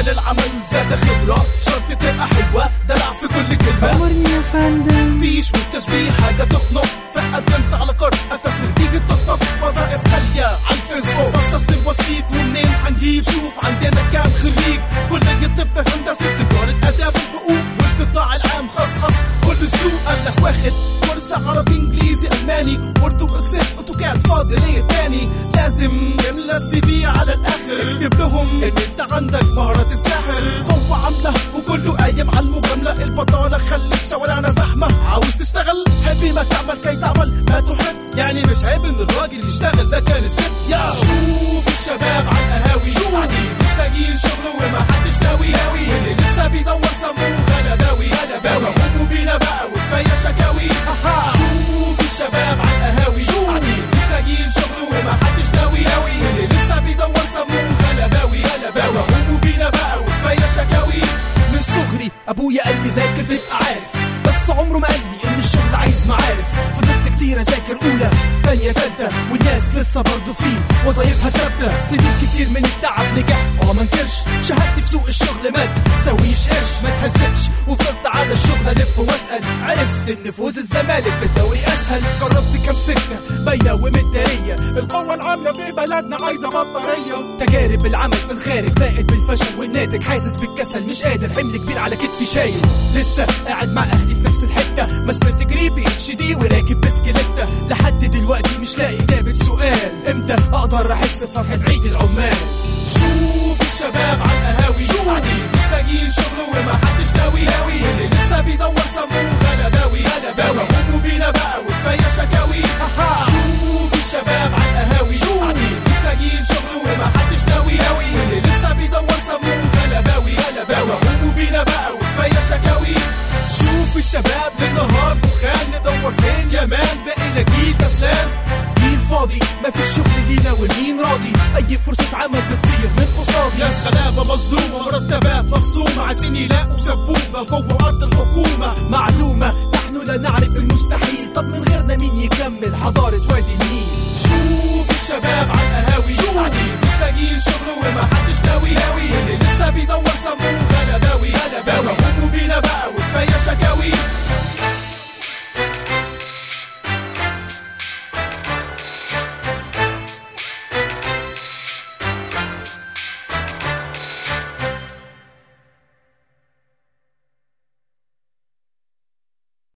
مثل العمل زاد خبرة، شرط تبقى حلوة دلع في كل كلمة. أمرني يا فندم. فيش بالتشبيه حاجة تخنق، فقدمت على قرض استثمر تيجي تطلب وظائف غالية عالفيس وفصصت الوسيط ومنين حنجيب. شوف عندنا كام خريج كلية طب هندسة تجارة آداب الحقوق والقطاع العام خص كل السوق. قالك واخد كورس عربي انجليزي الماني وورد واكسل اوتوكاد فاضي ليه تاني. لازم يملى السي في على الاخر، اكتب لهم ان انت عندك مهارة الساحر. قوة عاملة وكله قايم على المجاملة، البطالة خلت شوارعنا زحمة. عاوز تشتغل حبي ما تعمل كي تعمل ما تحب، يعني مش عيب ان الراجل يشتغل ده كان الست. يا شوف الشباب على القهاوي قاعدين مش لاقيين شغل وما حدش ناوي اللي لسه بيدور سموه غلباوي همه بينا بقى وكفايه شكاوي. شوف الشباب على القهاوي قاعدين مش لاقيين شغل وما حدش ناوي اللي لسه بيدور سموه غلباوي همه بينا بقى وكفايه شكاوي. من صغري ابويا قال لي ذاكر تبقى عارف، بس عمره ما قال لي ان الشغل عايز معارف. فضلت كتير اذاكر اولى تانية تالتة والناس لسه برضه فيه وظايفها ثابته. سنين كتير من التعب نجحت ما انكرش، شهادتي في سوق الشغل ما تسويش قرش. ما تهزتش وفضلت على الشغل الف واسال، عرفت ان فوز الزمالك بالدوري اسهل. جربت كام سكه باينه ومداريه، القوه العامله في بلدنا عايزه بطاريه. تجارب العمل في الخارج باقت بالفشل والناتج حاسس بالكسل مش قادر، حمل كبير على كتفي شايل. لسه قاعد مع اهلي في نفس الحته، مسند تجريبي اتش دي وراكب بسكليته. لحد دلوقتي مش لاقي اجابه سؤال، امتى اقدر احس بفرحه عيد العمال. شوف الشباب على القهاوي قاعدين مش لاقيين شغل وما حدش ناوي اللي لسه بيدور سموه غلباوي همه بينا بقى وكفايه شكاوي. شوف الشباب على القهاوي قاعدين مش لاقيين شغل وما حدش ناوي اللي لسه بيدور سموه غلباوي همه بينا بقى وكفايه شكاوي. شوف الشباب للنهار دخان، ندور فين يا مان بقينا جيل كسلان. جيل فاضي ما فيش شغل لينا ومين راضي، اي فرصة عمل بتطير من قصادي. ناس غلابة مظلومة مرتبات مخصومة عايزين يلاقوا سبوبة جوه ارض الحكومة. معلومة نحن لا نعرف المستحيل، طب من غيرنا مين يكمل حضارة وادي النيل. شوف الشباب على القهاوي قاعدين مش لاقيين شغل وما حدش ناوي اللي لسه بيدور سموه